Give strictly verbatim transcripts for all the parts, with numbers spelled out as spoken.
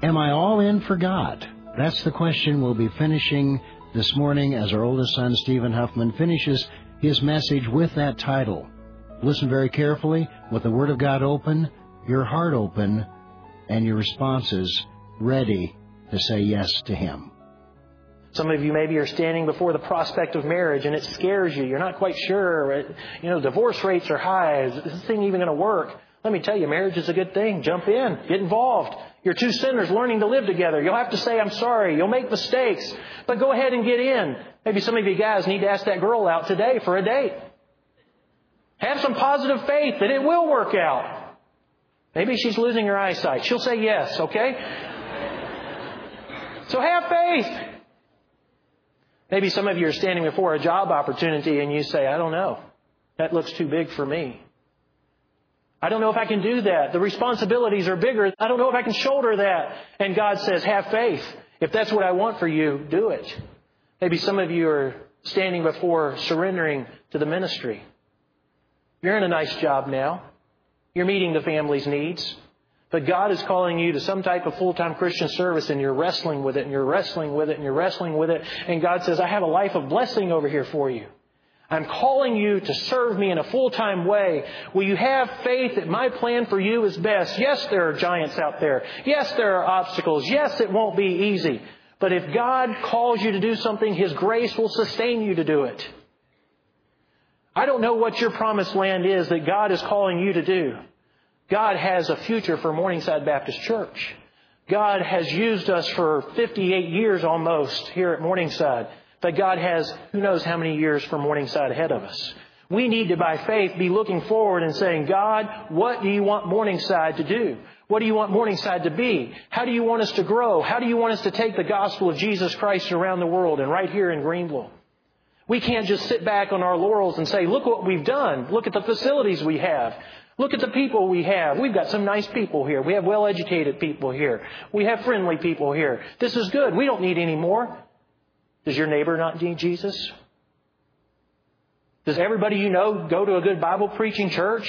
Am I all in for God? That's the question we'll be finishing this morning as our oldest son, Stephen Huffman, finishes his message with that title. Listen very carefully, with the Word of God open, your heart open, and your responses ready to say yes to Him. Some of you maybe are standing before the prospect of marriage and it scares you. You're not quite sure. You know, divorce rates are high. Is this thing even going to work? Let me tell you, marriage is a good thing. Jump in. Get involved. You're two sinners learning to live together. You'll have to say, I'm sorry. You'll make mistakes. But go ahead and get in. Maybe some of you guys need to ask that girl out today for a date. Have some positive faith that it will work out. Maybe she's losing her eyesight. She'll say yes, okay? So have faith. Maybe some of you are standing before a job opportunity and you say, I don't know. That looks too big for me. I don't know if I can do that. The responsibilities are bigger. I don't know if I can shoulder that. And God says, have faith. If that's what I want for you, do it. Maybe some of you are standing before surrendering to the ministry. You're in a nice job now. You're meeting the family's needs. But God is calling you to some type of full-time Christian service and you're wrestling with it and you're wrestling with it and you're wrestling with it. And God says, I have a life of blessing over here for you. I'm calling you to serve me in a full-time way. Will you have faith that my plan for you is best? Yes, there are giants out there. Yes, there are obstacles. Yes, it won't be easy. But if God calls you to do something, His grace will sustain you to do it. I don't know what your promised land is that God is calling you to do. God has a future for Morningside Baptist Church. God has used us for fifty-eight years almost here at Morningside. But God has who knows how many years for Morningside ahead of us. We need to, by faith, be looking forward and saying, God, what do you want Morningside to do? What do you want Morningside to be? How do you want us to grow? How do you want us to take the gospel of Jesus Christ around the world and right here in Greenville? We can't just sit back on our laurels and say, look what we've done. Look at the facilities we have. Look at the people we have. We've got some nice people here. We have well-educated people here. We have friendly people here. This is good. We don't need any more. Does your neighbor not need Jesus? Does everybody you know go to a good Bible preaching church?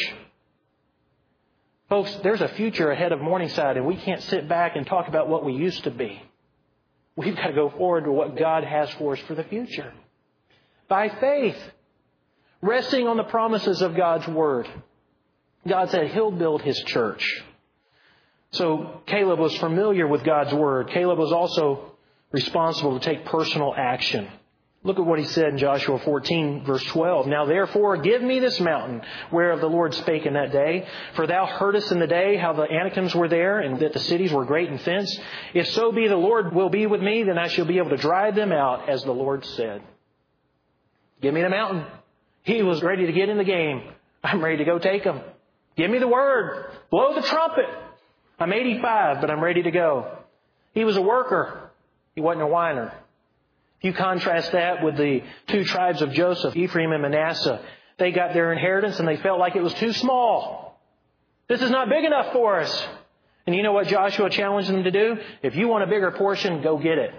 Folks, there's a future ahead of Morningside, and we can't sit back and talk about what we used to be. We've got to go forward to what God has for us for the future. By faith, resting on the promises of God's Word. God said He'll build His church. So Caleb was familiar with God's Word. Caleb was also responsible to take personal action. Look at what he said in Joshua fourteen, verse twelve. Now therefore, give me this mountain whereof the Lord spake in that day. For thou heardest in the day how the Anakims were there, and that the cities were great and fenced. If so be the Lord will be with me, then I shall be able to drive them out, as the Lord said. Give me the mountain. He was ready to get in the game. I'm ready to go take them. Give me the word. Blow the trumpet. I'm eighty-five, but I'm ready to go. He was a worker. He wasn't a whiner. If you contrast that with the two tribes of Joseph, Ephraim and Manasseh, they got their inheritance and they felt like it was too small. This is not big enough for us. And you know what Joshua challenged them to do? If you want a bigger portion, go get it.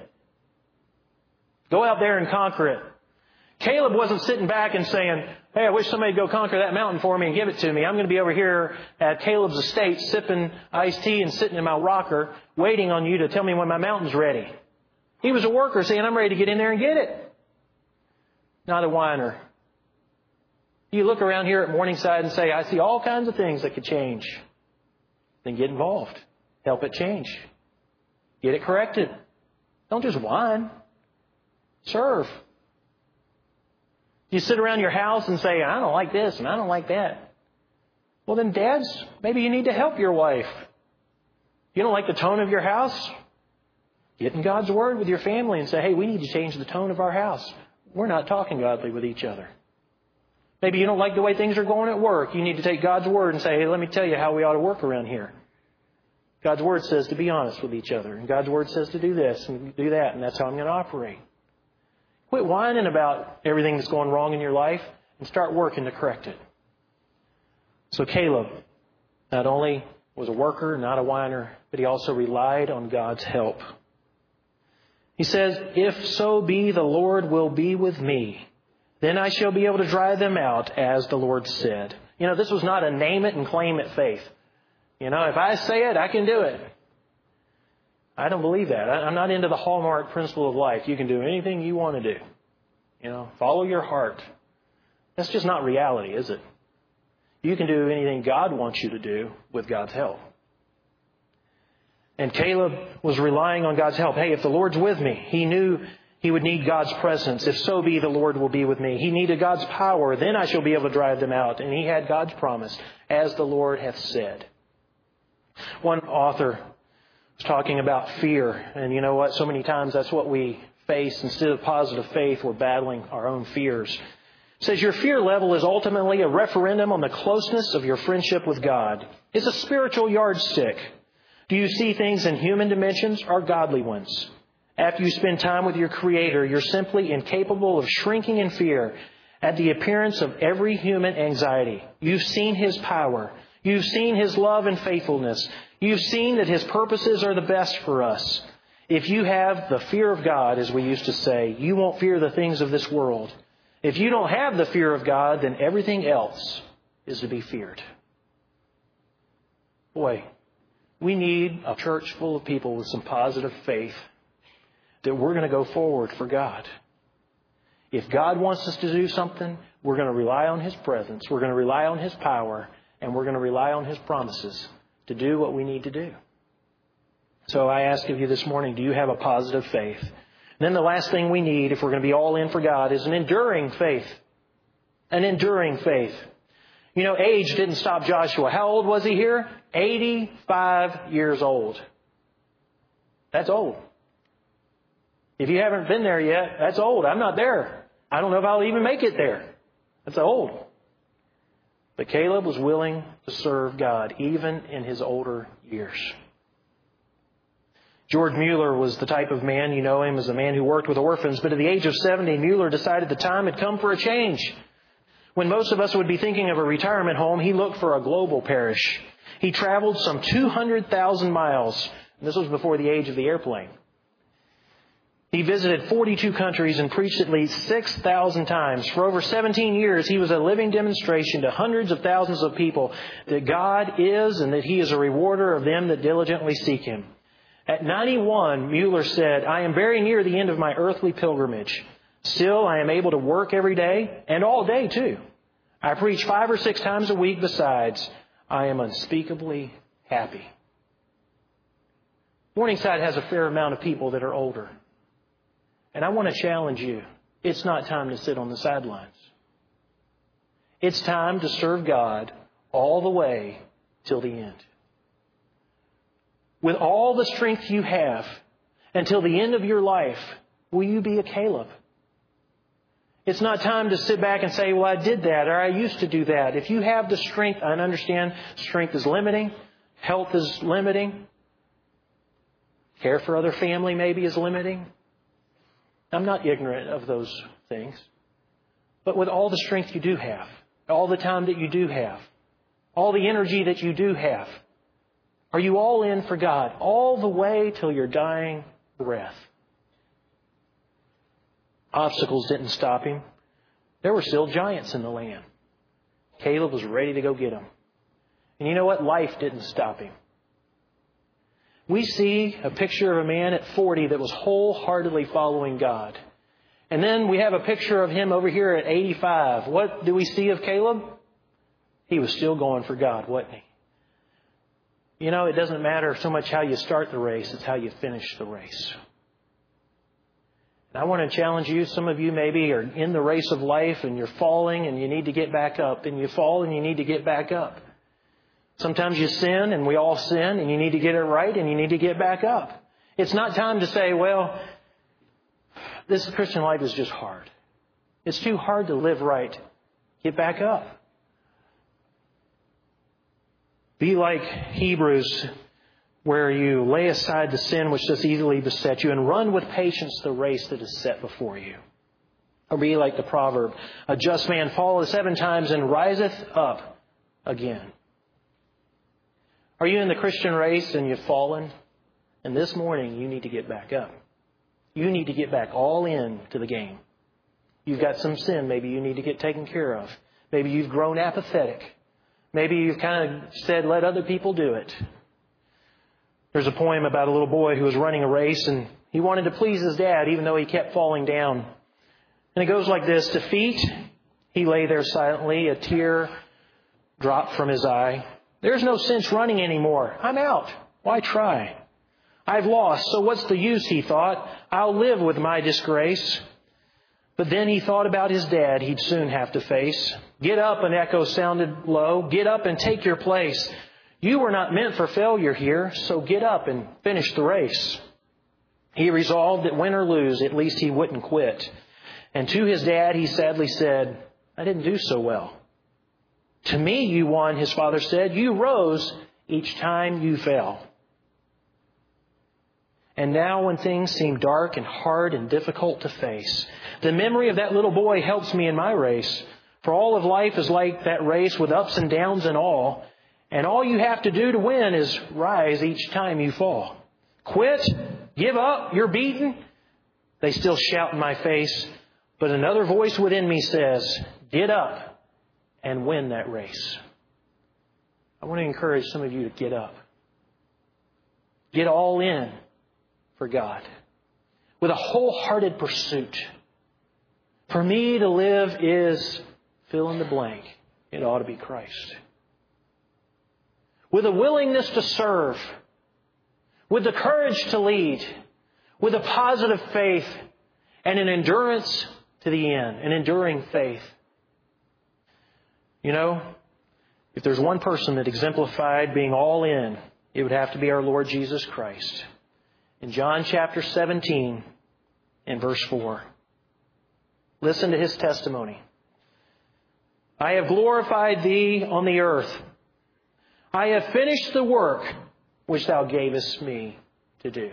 Go out there and conquer it. Caleb wasn't sitting back and saying, hey, I wish somebody would go conquer that mountain for me and give it to me. I'm going to be over here at Caleb's estate sipping iced tea and sitting in my rocker waiting on you to tell me when my mountain's ready. He was a worker saying, I'm ready to get in there and get it. Not a whiner. You look around here at Morningside and say, I see all kinds of things that could change. Then get involved. Help it change. Get it corrected. Don't just whine. Serve. You sit around your house and say, I don't like this and I don't like that. Well, then, dads, maybe you need to help your wife. You don't like the tone of your house? Get in God's Word with your family and say, hey, we need to change the tone of our house. We're not talking godly with each other. Maybe you don't like the way things are going at work. You need to take God's Word and say, hey, let me tell you how we ought to work around here. God's Word says to be honest with each other. And God's Word says to do this and do that. And that's how I'm going to operate. Quit whining about everything that's going wrong in your life and start working to correct it. So Caleb not only was a worker, not a whiner, but he also relied on God's help. He says, if so be the Lord will be with me, then I shall be able to drive them out, as the Lord said. You know, this was not a name it and claim it faith. You know, if I say it, I can do it. I don't believe that. I'm not into the hallmark principle of life. You can do anything you want to do. You know, follow your heart. That's just not reality, is it? You can do anything God wants you to do with God's help. And Caleb was relying on God's help. Hey, if the Lord's with me, he knew he would need God's presence. If so be, the Lord will be with me. He needed God's power. Then I shall be able to drive them out. And he had God's promise, as the Lord hath said. One author was talking about fear. And you know what? So many times that's what we face. Instead of positive faith, we're battling our own fears. It says, your fear level is ultimately a referendum on the closeness of your friendship with God. It's a spiritual yardstick. Do you see things in human dimensions or godly ones? After you spend time with your Creator, you're simply incapable of shrinking in fear at the appearance of every human anxiety. You've seen His power. You've seen His love and faithfulness. You've seen that His purposes are the best for us. If you have the fear of God, as we used to say, you won't fear the things of this world. If you don't have the fear of God, then everything else is to be feared. Boy, we need a church full of people with some positive faith that we're going to go forward for God. If God wants us to do something, we're going to rely on His presence, we're going to rely on His power, and we're going to rely on His promises to do what we need to do. So I ask of you this morning, do you have a positive faith? And then the last thing we need, if we're going to be all in for God, is an enduring faith. An enduring faith. You know, age didn't stop Joshua. How old was he here? eighty-five years old. That's old. If you haven't been there yet, that's old. I'm not there. I don't know if I'll even make it there. That's old. But Caleb was willing to serve God even in his older years. George Mueller was the type of man, you know him as a man who worked with orphans, but at the age of seventy, Mueller decided the time had come for a change. When most of us would be thinking of a retirement home, he looked for a global parish. He traveled some two hundred thousand miles. And this was before the age of the airplane. He visited forty-two countries and preached at least six thousand times. For over seventeen years, he was a living demonstration to hundreds of thousands of people that God is and that He is a rewarder of them that diligently seek Him. At ninety-one, Mueller said, I am very near the end of my earthly pilgrimage. Still, I am able to work every day, and all day too. I preach five or six times a week besides. I am unspeakably happy. Morningside has a fair amount of people that are older. And I want to challenge you. It's not time to sit on the sidelines. It's time to serve God all the way till the end. With all the strength you have until the end of your life, will you be a Caleb? It's not time to sit back and say, well, I did that or I used to do that. If you have the strength, I understand strength is limiting. Health is limiting. Care for other family maybe is limiting. I'm not ignorant of those things. But with all the strength you do have, all the time that you do have, all the energy that you do have, are you all in for God all the way till your dying breath? Obstacles didn't stop him. There were still giants in the land. Caleb was ready to go get them. And you know what? Life didn't stop him. We see a picture of a man at forty that was wholeheartedly following God. And then we have a picture of him over here at eighty-five. What do we see of Caleb? He was still going for God, wasn't he? You know, it doesn't matter so much how you start the race, it's how you finish the race. And I want to challenge you. Some of you maybe are in the race of life and you're falling and you need to get back up. And you fall and you need to get back up. Sometimes you sin, and we all sin, and you need to get it right, and you need to get back up. It's not time to say, well, this Christian life is just hard. It's too hard to live right. Get back up. Be like Hebrews, where you lay aside the sin which does easily beset you, and run with patience the race that is set before you. Or be like the proverb, a just man falleth seven times and riseth up again. Are you in the Christian race and you've fallen? And this morning you need to get back up. You need to get back all in to the game. You've got some sin maybe you need to get taken care of. Maybe you've grown apathetic. Maybe you've kind of said, let other people do it. There's a poem about a little boy who was running a race, and he wanted to please his dad even though he kept falling down. And it goes like this. Defeat, he lay there silently, a tear dropped from his eye. There's no sense running anymore. I'm out. Why try? I've lost, so what's the use, he thought. I'll live with my disgrace. But then he thought about his dad he'd soon have to face. Get up, an echo sounded low. Get up and take your place. You were not meant for failure here, so get up and finish the race. He resolved that win or lose, at least he wouldn't quit. And to his dad he sadly said, I didn't do so well. To me you won, his father said. You rose each time you fell. And now when things seem dark and hard and difficult to face, the memory of that little boy helps me in my race. For all of life is like that race with ups and downs and all. And all you have to do to win is rise each time you fall. Quit, give up, you're beaten. They still shout in my face. But another voice within me says, get up and win that race. I want to encourage some of you to get up. Get all in for God with a wholehearted pursuit. For me to live is fill in the blank. It ought to be Christ. With a willingness to serve, with the courage to lead, with a positive faith and an endurance to the end, an enduring faith. You know, if there's one person that exemplified being all in, it would have to be our Lord Jesus Christ. In John chapter seventeen and verse four, listen to his testimony. I have glorified thee on the earth. I have finished the work which thou gavest me to do.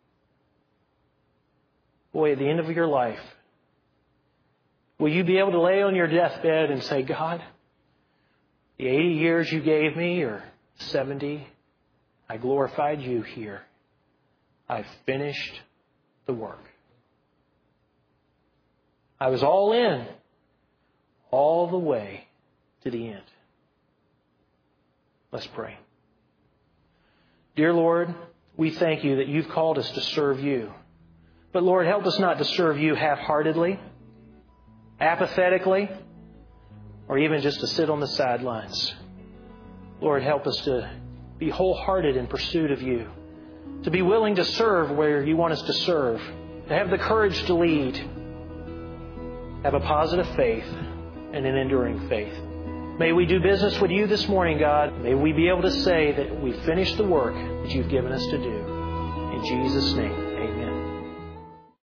Boy, at the end of your life, will you be able to lay on your deathbed and say, God, the eighty years you gave me, or seventy, I glorified you here. I've finished the work. I was all in, all the way to the end. Let's pray. Dear Lord, we thank you that you've called us to serve you. But Lord, help us not to serve you half-heartedly, apathetically, or even just to sit on the sidelines. Lord, help us to be wholehearted in pursuit of you, to be willing to serve where you want us to serve, to have the courage to lead, have a positive faith and an enduring faith. May we do business with you this morning, God. May we be able to say that we finished the work that you've given us to do. In Jesus' name, amen.